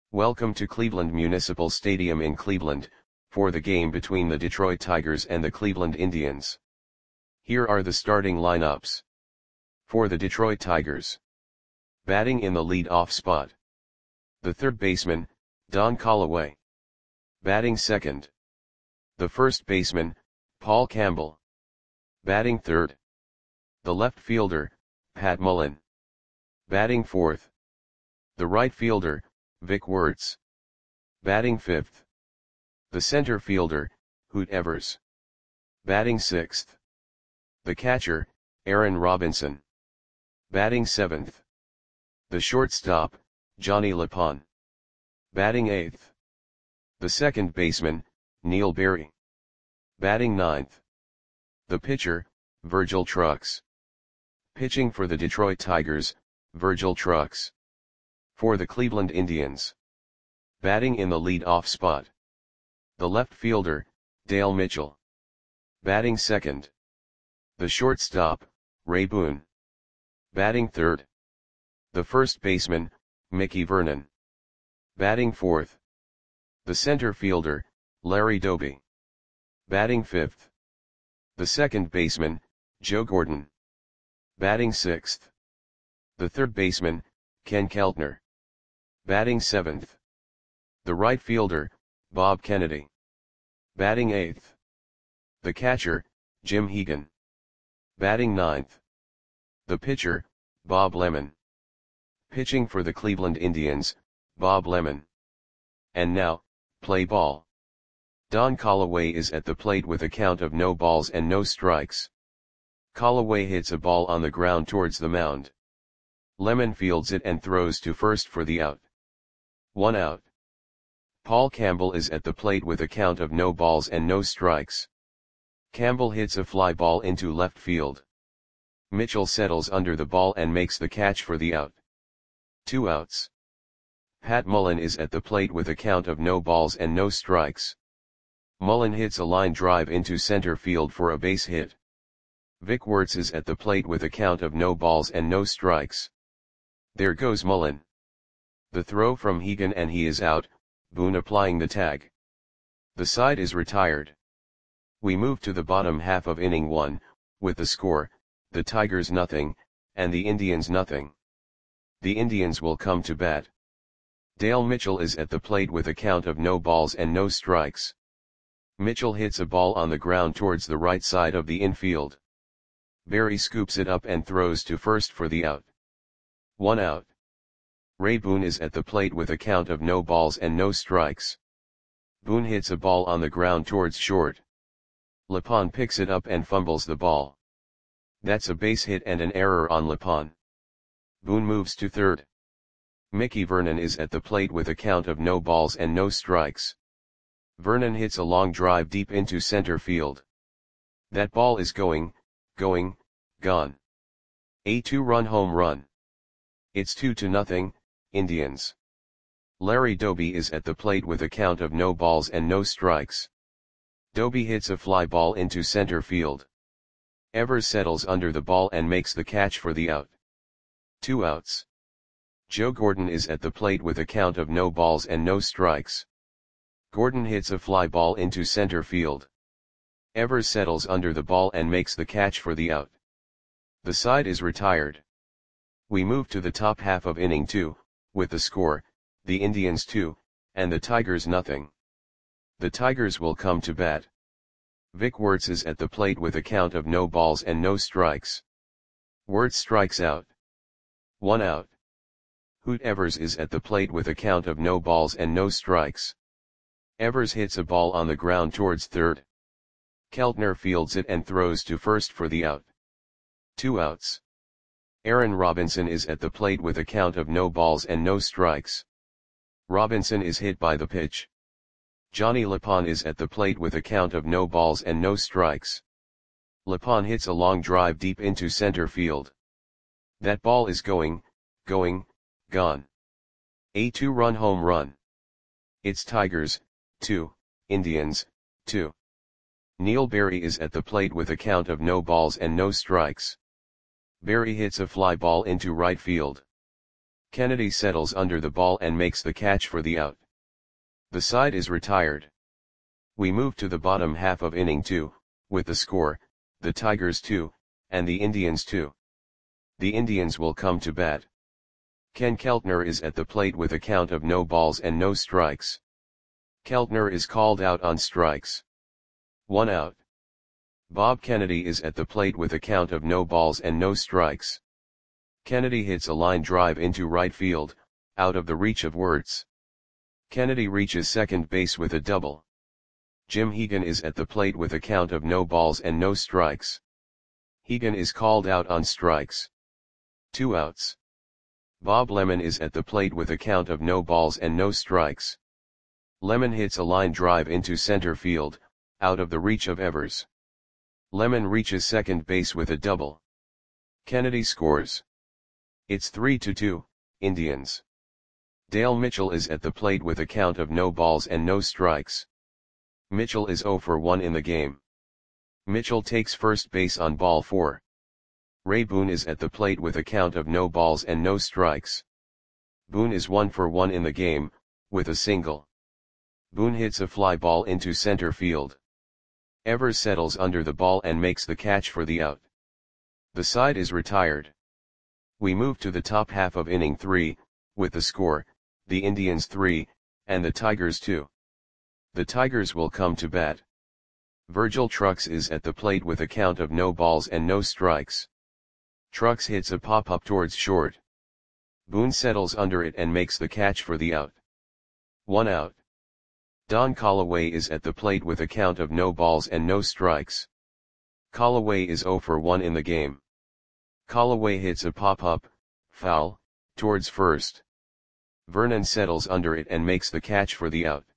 Welcome to Cleveland Municipal Stadium in Cleveland, for the game between the Detroit Tigers and the Cleveland Indians. Here are the starting lineups. For the Detroit Tigers. Batting in the lead-off spot. The third baseman, Don Callaway. Batting second. The first baseman, Paul Campbell. Batting third. The left fielder, Pat Mullen. Batting fourth. The right fielder, Vic Wertz. Batting fifth. The center fielder, Hoot Evers. Batting sixth. The catcher, Aaron Robinson. Batting seventh. The shortstop, Johnny LePon. Batting eighth. The second baseman, Neil Berry. Batting ninth. The pitcher, Virgil Trucks. Pitching for the Detroit Tigers, Virgil Trucks. For the Cleveland Indians. Batting in the lead-off spot. The left fielder, Dale Mitchell. Batting second. The shortstop, Ray Boone. Batting third. The first baseman, Mickey Vernon. Batting fourth. The center fielder, Larry Doby. Batting fifth. The second baseman, Joe Gordon. Batting sixth. The third baseman, Ken Keltner. Batting seventh. The right fielder, Bob Kennedy. Batting eighth. The catcher, Jim Hegan. Batting ninth. The pitcher, Bob Lemon. Pitching for the Cleveland Indians, Bob Lemon. And now, play ball. Don Callaway is at the plate with a count of no balls and no strikes. Callaway hits a ball on the ground towards the mound. Lemon fields it and throws to first for the out. 1 out. Paul Campbell is at the plate with a count of no balls and no strikes. Campbell hits a fly ball into left field. Mitchell settles under the ball and makes the catch for the out. 2 outs. Pat Mullen is at the plate with a count of no balls and no strikes. Mullen hits a line drive into center field for a base hit. Vic Wertz is at the plate with a count of no balls and no strikes. There goes Mullen. The throw from Hegan and he is out, Boone applying the tag. The side is retired. We move to the bottom half of inning 1, with the score, the Tigers nothing, and the Indians nothing. The Indians will come to bat. Dale Mitchell is at the plate with a count of no balls and no strikes. Mitchell hits a ball on the ground towards the right side of the infield. Berry scoops it up and throws to first for the out. 1 out. Ray Boone is at the plate with a count of no balls and no strikes. Boone hits a ball on the ground towards short. LePon picks it up and fumbles the ball. That's a base hit and an error on LePon. Boone moves to third. Mickey Vernon is at the plate with a count of no balls and no strikes. Vernon hits a long drive deep into center field. That ball is gone. A 2-run home run. It's 2-0, Indians. Larry Doby is at the plate with a count of no balls and no strikes. Doby hits a fly ball into center field. Evers settles under the ball and makes the catch for the out. 2 outs. Joe Gordon is at the plate with a count of no balls and no strikes. Gordon hits a fly ball into center field. Evers settles under the ball and makes the catch for the out. The side is retired. We move to the top half of inning 2, with the score, the Indians 2, and the Tigers nothing. The Tigers will come to bat. Vic Wertz is at the plate with a count of no balls and no strikes. Wertz strikes out. 1 out. Hoot Evers is at the plate with a count of no balls and no strikes. Evers hits a ball on the ground towards third. Keltner fields it and throws to first for the out. 2 outs. Aaron Robinson is at the plate with a count of no balls and no strikes. Robinson is hit by the pitch. Johnny LePon is at the plate with a count of no balls and no strikes. LePon hits a long drive deep into center field. That ball is gone. A 2-run home run. It's Tigers, 2, Indians, 2. Neil Berry is at the plate with a count of no balls and no strikes. Berry hits a fly ball into right field. Kennedy settles under the ball and makes the catch for the out. The side is retired. We move to the bottom half of inning 2, with the score, the Tigers 2, and the Indians 2. The Indians will come to bat. Ken Keltner is at the plate with a count of no balls and no strikes. Keltner is called out on strikes. 1 out. Bob Kennedy is at the plate with a count of no balls and no strikes. Kennedy hits a line drive into right field, out of the reach of Wirtz. Kennedy reaches second base with a double. Jim Hegan is at the plate with a count of no balls and no strikes. Hegan is called out on strikes. 2 outs. Bob Lemon is at the plate with a count of no balls and no strikes. Lemon hits a line drive into center field, out of the reach of Evers. Lemon reaches second base with a double. Kennedy scores. It's 3-2, Indians. Dale Mitchell is at the plate with a count of no balls and no strikes. Mitchell is 0 for 1 in the game. Mitchell takes first base on ball 4. Ray Boone is at the plate with a count of no balls and no strikes. Boone is 1 for 1 in the game, with a single. Boone hits a fly ball into center field. Evers settles under the ball and makes the catch for the out. The side is retired. We move to the top half of inning 3, with the score, the Indians 3, and the Tigers 2. The Tigers will come to bat. Virgil Trucks is at the plate with a count of no balls and no strikes. Trucks hits a pop-up towards short. Boone settles under it and makes the catch for the out. 1 out. Don Callaway is at the plate with a count of no balls and no strikes. Callaway is 0 for 1 in the game. Callaway hits a pop-up, foul, towards first. Vernon settles under it and makes the catch for the out.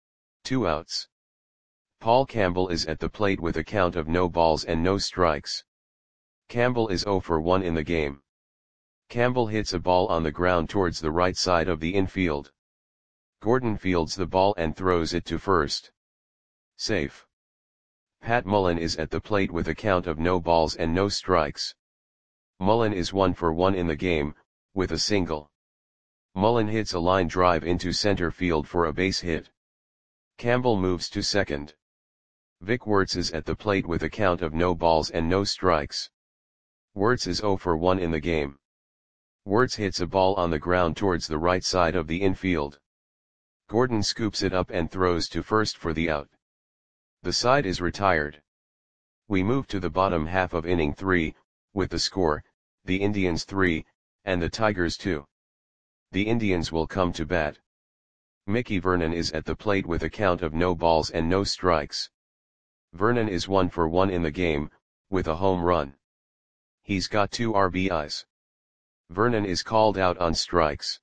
2 outs. Paul Campbell is at the plate with a count of no balls and no strikes. Campbell is 0 for 1 in the game. Campbell hits a ball on the ground towards the right side of the infield. Gordon fields the ball and throws it to first. Safe. Pat Mullen is at the plate with a count of no balls and no strikes. Mullen is 1 for 1 in the game, with a single. Mullen hits a line drive into center field for a base hit. Campbell moves to second. Vic Wirtz is at the plate with a count of no balls and no strikes. Wirtz is 0 for 1 in the game. Wirtz hits a ball on the ground towards the right side of the infield. Gordon scoops it up and throws to first for the out. The side is retired. We move to the bottom half of inning 3, with the score, the Indians 3, and the Tigers 2. The Indians will come to bat. Mickey Vernon is at the plate with a count of no balls and no strikes. Vernon is 1 for 1 in the game, with a home run. He's got 2 RBIs. Vernon is called out on strikes.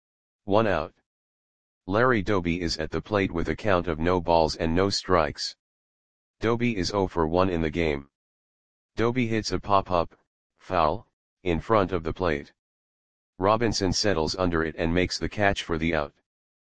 1 out. Larry Doby is at the plate with a count of no balls and no strikes. Doby is 0 for 1 in the game. Doby hits a pop-up, foul, in front of the plate. Robinson settles under it and makes the catch for the out.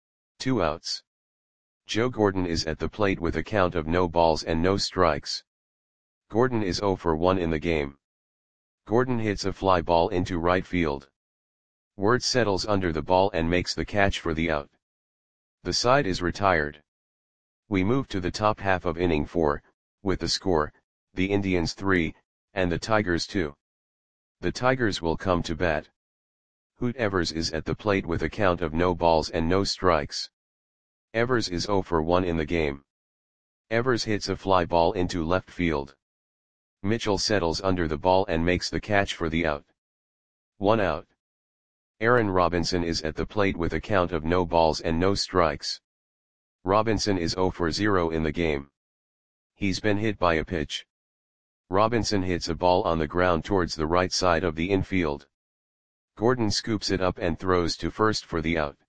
2 outs. Joe Gordon is at the plate with a count of no balls and no strikes. Gordon is 0 for 1 in the game. Gordon hits a fly ball into right field. Wirtz settles under the ball and makes the catch for the out. The side is retired. We move to the top half of inning 4, with the score, the Indians 3, and the Tigers 2. The Tigers will come to bat. Hoot Evers is at the plate with a count of no balls and no strikes. Evers is 0 for 1 in the game. Evers hits a fly ball into left field. Mitchell settles under the ball and makes the catch for the out. 1 out. Aaron Robinson is at the plate with a count of no balls and no strikes. Robinson is 0 for 0 in the game. He's been hit by a pitch. Robinson hits a ball on the ground towards the right side of the infield. Gordon scoops it up and throws to first for the out.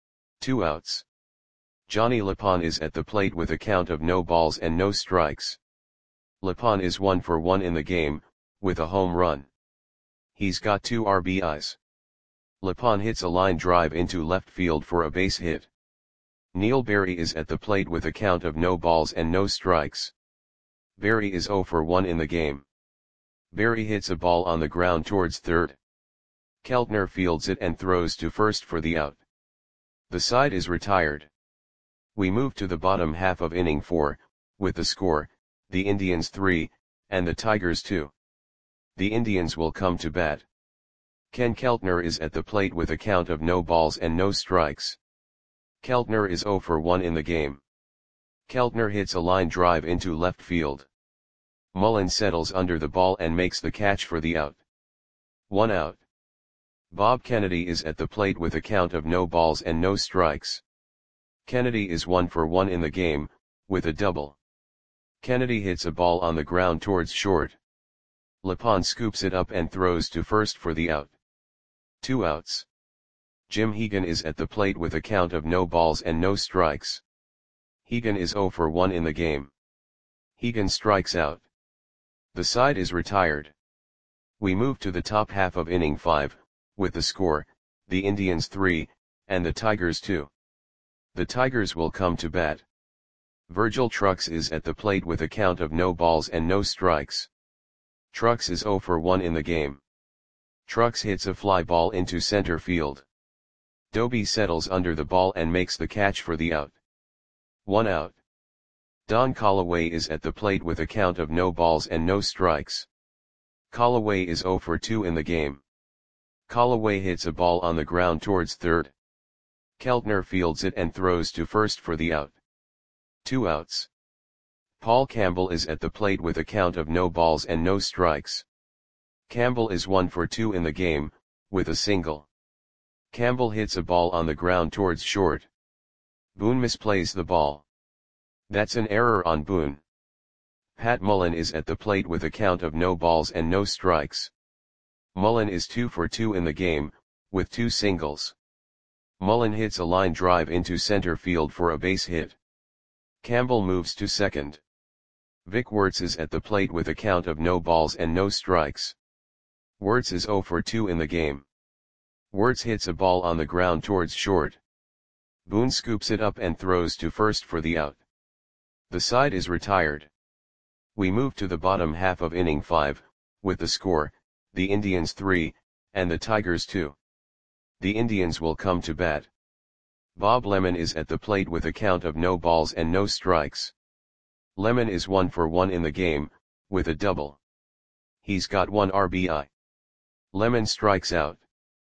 2 outs. Johnny Lapon is at the plate with a count of no balls and no strikes. Lapon is 1 for 1 in the game, with a home run. He's got 2 RBIs. Lapon hits a line drive into left field for a base hit. Neil Berry is at the plate with a count of no balls and no strikes. Berry is 0 for 1 in the game. Berry hits a ball on the ground towards third. Keltner fields it and throws to first for the out. The side is retired. We move to the bottom half of inning 4, with the score, the Indians 3, and the Tigers 2. The Indians will come to bat. Ken Keltner is at the plate with a count of no balls and no strikes. Keltner is 0 for 1 in the game. Keltner hits a line drive into left field. Mullen settles under the ball and makes the catch for the out. 1 out. Bob Kennedy is at the plate with a count of no balls and no strikes. Kennedy is 1 for 1 in the game, with a double. Kennedy hits a ball on the ground towards short. Lepond scoops it up and throws to first for the out. 2 outs. Jim Hegan is at the plate with a count of no balls and no strikes. Hegan is 0 for 1 in the game. Hegan strikes out. The side is retired. We move to the top half of inning 5, with the score, the Indians 3, and the Tigers 2. The Tigers will come to bat. Virgil Trucks is at the plate with a count of no balls and no strikes. Trucks is 0 for 1 in the game. Trucks hits a fly ball into center field. Doby settles under the ball and makes the catch for the out. 1 out. Don Callaway is at the plate with a count of no balls and no strikes. Callaway is 0 for 2 in the game. Callaway hits a ball on the ground towards third. Keltner fields it and throws to first for the out. 2 outs. Paul Campbell is at the plate with a count of no balls and no strikes. Campbell is 1 for 2 in the game, with a single. Campbell hits a ball on the ground towards short. Boone misplays the ball. That's an error on Boone. Pat Mullen is at the plate with a count of no balls and no strikes. Mullen is 2 for 2 in the game, with 2 singles. Mullen hits a line drive into center field for a base hit. Campbell moves to second. Vic Wertz is at the plate with a count of no balls and no strikes. Wertz is 0 for 2 in the game. Wertz hits a ball on the ground towards short. Boone scoops it up and throws to first for the out. The side is retired. We move to the bottom half of inning 5, with the score, the Indians 3, and the Tigers 2. The Indians will come to bat. Bob Lemon is at the plate with a count of no balls and no strikes. Lemon is 1 for 1 in the game, with a double. He's got 1 RBI. Lemon strikes out.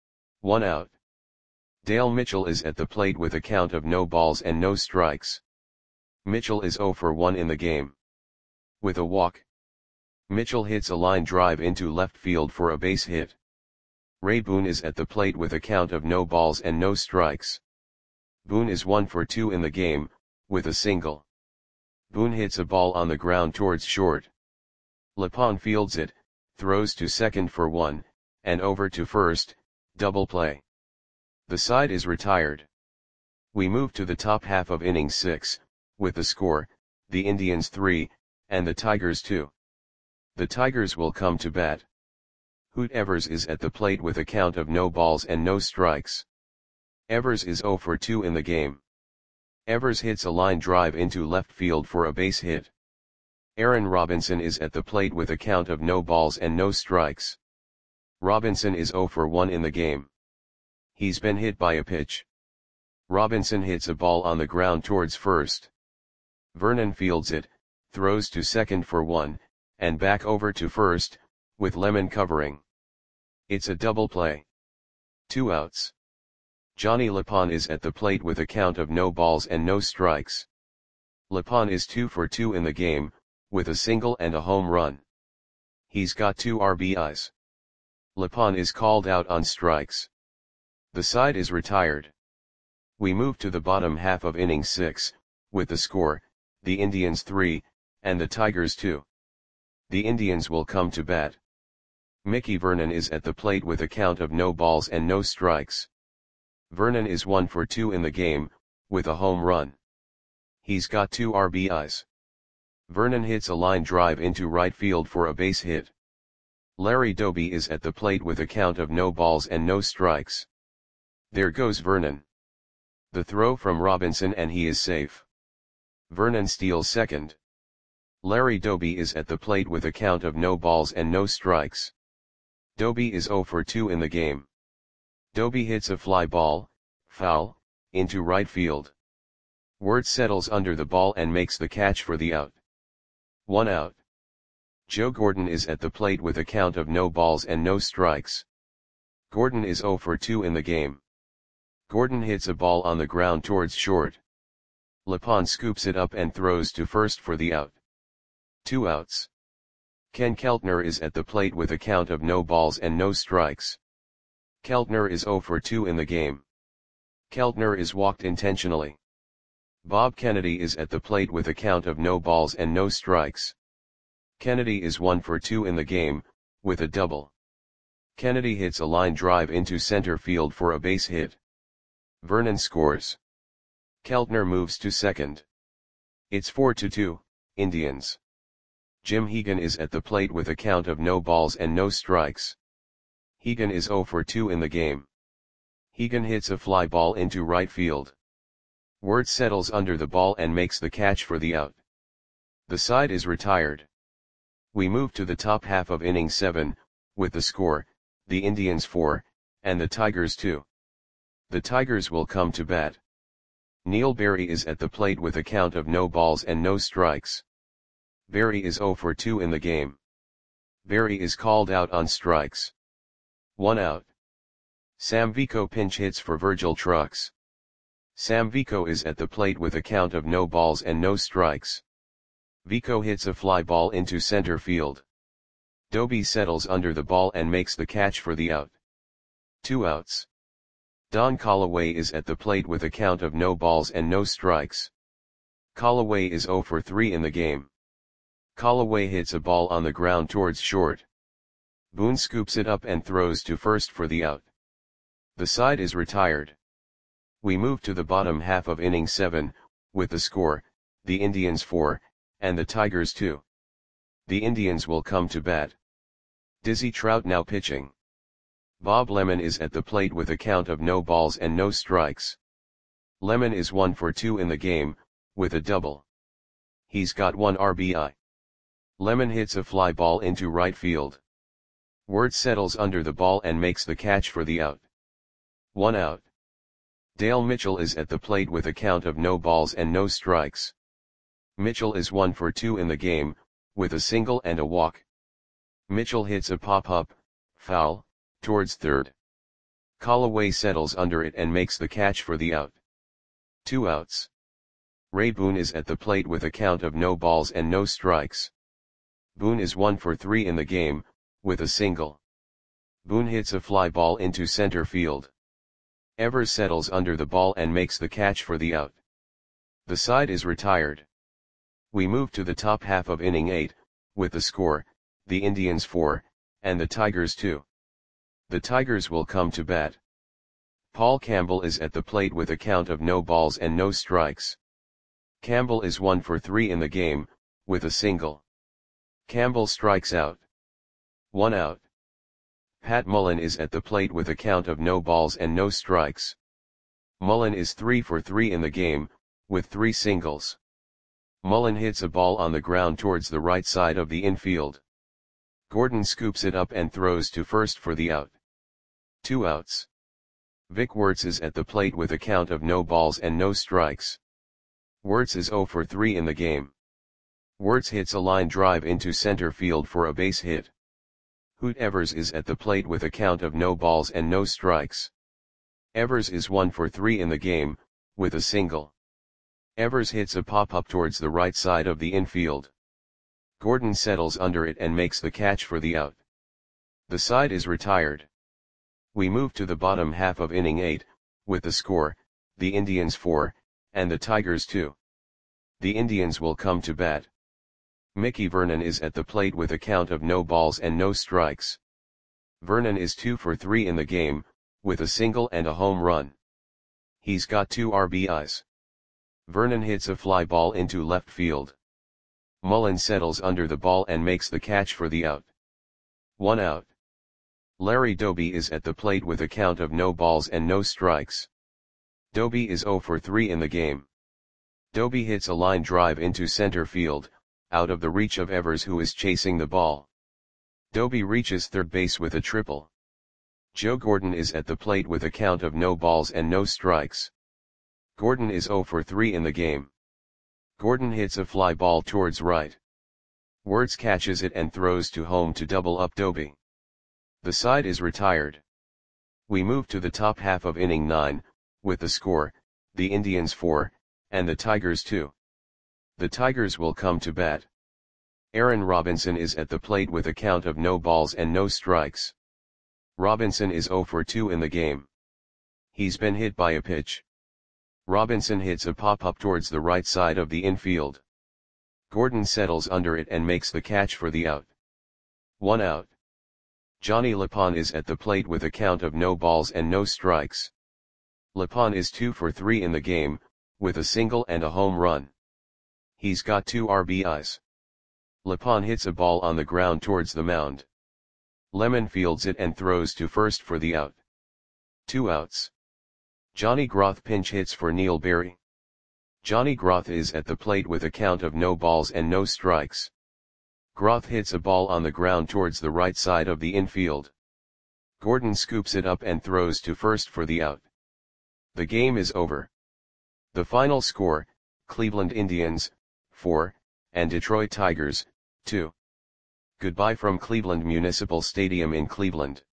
1 out. Dale Mitchell is at the plate with a count of no balls and no strikes. Mitchell is 0 for 1 in the game. With a walk. Mitchell hits a line drive into left field for a base hit. Ray Boone is at the plate with a count of no balls and no strikes. Boone is 1 for 2 in the game, with a single. Boone hits a ball on the ground towards short. Lepond fields it, throws to second for 1, and over to first, double play. The side is retired. We move to the top half of inning 6, with the score, the Indians 3, and the Tigers 2. The Tigers will come to bat. Hoot Evers is at the plate with a count of no balls and no strikes. Evers is 0 for 2 in the game. Evers hits a line drive into left field for a base hit. Aaron Robinson is at the plate with a count of no balls and no strikes. Robinson is 0 for 1 in the game. He's been hit by a pitch. Robinson hits a ball on the ground towards first. Vernon fields it, throws to second for 1, and back over to first, with Lemon covering. It's a double play. 2 outs. Johnny Lepond is at the plate with a count of no balls and no strikes. Lepond is 2 for 2 in the game, with a single and a home run. He's got 2 RBIs. Lepond is called out on strikes. The side is retired. We move to the bottom half of inning 6, with the score, the Indians 3, and the Tigers 2. The Indians will come to bat. Mickey Vernon is at the plate with a count of no balls and no strikes. Vernon is 1 for 2 in the game, with a home run. He's got 2 RBIs. Vernon hits a line drive into right field for a base hit. Larry Doby is at the plate with a count of no balls and no strikes. There goes Vernon. The throw from Robinson and he is safe. Vernon steals second. Larry Doby is at the plate with a count of no balls and no strikes. Doby is 0 for 2 in the game. Doby hits a fly ball, foul, into right field. Wirtz settles under the ball and makes the catch for the out. 1 out. Joe Gordon is at the plate with a count of no balls and no strikes. Gordon is 0 for 2 in the game. Gordon hits a ball on the ground towards short. Lepond scoops it up and throws to first for the out. 2 outs. Ken Keltner is at the plate with a count of no balls and no strikes. Keltner is 0 for 2 in the game. Keltner is walked intentionally. Bob Kennedy is at the plate with a count of no balls and no strikes. Kennedy is 1 for 2 in the game, with a double. Kennedy hits a line drive into center field for a base hit. Vernon scores. Keltner moves to second. It's 4-2, Indians. Jim Hegan is at the plate with a count of no balls and no strikes. Hegan is 0 for 2 in the game. Hegan hits a fly ball into right field. Wirtz settles under the ball and makes the catch for the out. The side is retired. We move to the top half of inning 7, with the score, the Indians 4, and the Tigers 2. The Tigers will come to bat. Neil Berry is at the plate with a count of no balls and no strikes. Berry is 0 for 2 in the game. Berry is called out on strikes. 1 out. Sam Vico pinch hits for Virgil Trucks. Sam Vico is at the plate with a count of no balls and no strikes. Vico hits a fly ball into center field. Doby settles under the ball and makes the catch for the out. 2 outs. Don Callaway is at the plate with a count of no balls and no strikes. Callaway is 0 for 3 in the game. Callaway hits a ball on the ground towards short. Boone scoops it up and throws to first for the out. The side is retired. We move to the bottom half of inning 7, with the score, the Indians 4, and the Tigers 2. The Indians will come to bat. Dizzy Trout now pitching. Bob Lemon is at the plate with a count of no balls and no strikes. Lemon is 1 for 2 in the game, with a double. He's got 1 RBI. Lemon hits a fly ball into right field. Wirtz settles under the ball and makes the catch for the out. 1 out. Dale Mitchell is at the plate with a count of no balls and no strikes. Mitchell is 1 for 2 in the game, with a single and a walk. Mitchell hits a pop-up, foul, towards third. Callaway settles under it and makes the catch for the out. 2 outs. Ray Boone is at the plate with a count of no balls and no strikes. Boone is 1 for 3 in the game, with a single. Boone hits a fly ball into center field. Evers settles under the ball and makes the catch for the out. The side is retired. We move to the top half of inning 8, with the score, the Indians 4, and the Tigers 2. The Tigers will come to bat. Paul Campbell is at the plate with a count of no balls and no strikes. Campbell is 1 for 3 in the game, with a single. Campbell strikes out. 1 out. Pat Mullen is at the plate with a count of no balls and no strikes. Mullen is 3 for 3 in the game, with 3 singles. Mullen hits a ball on the ground towards the right side of the infield. Gordon scoops it up and throws to first for the out. 2 outs. Vic Wirtz is at the plate with a count of no balls and no strikes. Wirtz is 0 for 3 in the game. Wirtz hits a line drive into center field for a base hit. Hoot Evers is at the plate with a count of no balls and no strikes. Evers is 1 for 3 in the game, with a single. Evers hits a pop-up towards the right side of the infield. Gordon settles under it and makes the catch for the out. The side is retired. We move to the bottom half of inning 8, with the score, the Indians 4, and the Tigers 2. The Indians will come to bat. Mickey Vernon is at the plate with a count of no balls and no strikes. Vernon is 2 for 3 in the game, with a single and a home run. He's got 2 RBIs. Vernon hits a fly ball into left field. Mullen settles under the ball and makes the catch for the out. 1 out. Larry Doby is at the plate with a count of no balls and no strikes. Doby is 0 for 3 in the game. Doby hits a line drive into center field, out of the reach of Evers who is chasing the ball. Doby reaches third base with a triple. Joe Gordon is at the plate with a count of no balls and no strikes. Gordon is 0 for 3 in the game. Gordon hits a fly ball towards right. Wertz catches it and throws to home to double up Doby. The side is retired. We move to the top half of inning 9, with the score, the Indians 4, and the Tigers 2. The Tigers will come to bat. Aaron Robinson is at the plate with a count of no balls and no strikes. Robinson is 0 for 2 in the game. He's been hit by a pitch. Robinson hits a pop-up towards the right side of the infield. Gordon settles under it and makes the catch for the out. 1 out. Johnny LePon is at the plate with a count of no balls and no strikes. LePon is 2 for 3 in the game, with a single and a home run. He's got 2 RBIs. LePon hits a ball on the ground towards the mound. Lemon fields it and throws to first for the out. 2 outs. Johnny Groth pinch hits for Neil Berry. Johnny Groth is at the plate with a count of no balls and no strikes. Groth hits a ball on the ground towards the right side of the infield. Gordon scoops it up and throws to first for the out. The game is over. The final score, Cleveland Indians, 4, and Detroit Tigers, 2. Goodbye from Cleveland Municipal Stadium in Cleveland.